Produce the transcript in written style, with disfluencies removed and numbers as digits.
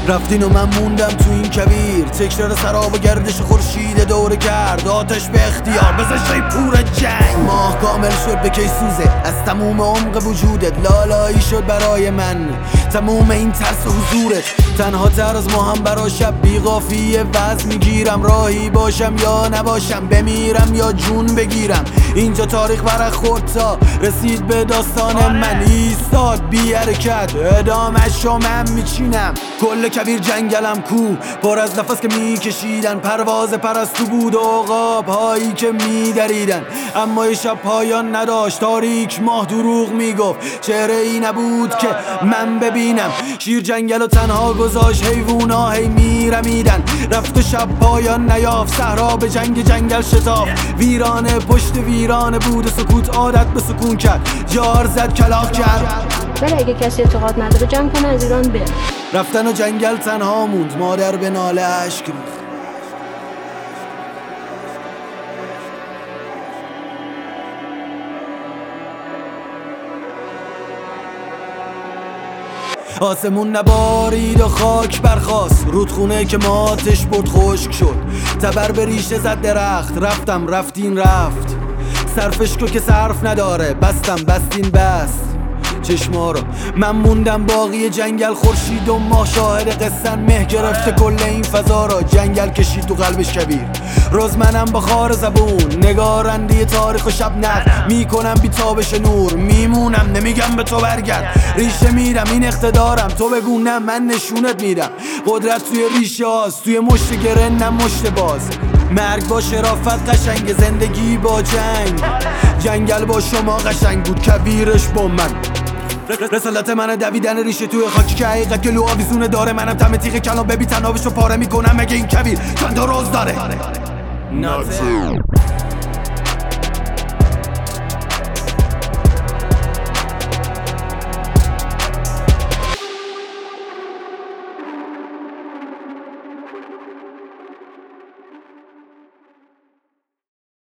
رفتین و من موندم تو این کویر، تکرار سراب و گردش خورشید دوره کرد آتش به اختیار بزشای پور جنگ. ماه کامل شد به کیسوزه از تموم عمق وجودت، لالایی شد برای من تموم این ترس و حضورت. تنها تر از ما هم برا شب بی قافیه وزن میگیرم، راهی باشم یا نباشم، بمیرم یا جون بگیرم. اینجا تاریخ برق خورد تا رسید به داستان من، ایستاد بی حرکت ادامه‌شو من میچینم. کل کویر جنگلم کو پر از نفس که میکشیدن، پرواز پرستو بود و عقاب هایی که میدریدن. اما یه شب پایان نداشت، تاریک ماه دروغ میگفت، چهره ای نبود که من ببینم. شیر جنگل و تنها گذاشت، حیوونا هی میرمیدن. رفت و شب پایان نیافت، صحرا به جنگل شتاف. ویرانه پشت ویرانه بود، سکوت عادت به سکون کرد، جار زد کلاغ کرد. ولی اگه کسی اعتقاد نداره جمع کنه از ایران بره. رفتن و جنگل تنها موند، مادر به ناله اشک ریخت. آسمون نبارید و خاک برخاست، رودخونه که ماتش برد خشک شد. تبر به ریشه زد درخت، رفتم رفتین رفت. صرفش کو که صرف نداره، بستین بست چشما رو. من موندم باقی جنگل، خورشید و ماه شاهد قصن. مه گرفته کل این فضا را، جنگل کشید تو قلبش کویر. روز منم با خار زبون، نگارنده تاریخ و شب نقد میکنم بی تابش نور. میمونم نمیگم به تو برگرد، ریشه میرم این اقتدارم، تو بگو نه من نشونت میدم. قدرت توی ریشه هاست، توی مشت گره نه مشت باز. مرگ با شرافت قشنگ، زندگی با جنگل با شما قشنگ بود، کویرش با من. رسالت منه دویدن ریشه توی خاکی که حقیقت گلو آویزونه داره. منم تم تیغ کلام ببی تنابشو پاره میکنم، مگه این کویر چند تا روز داره؟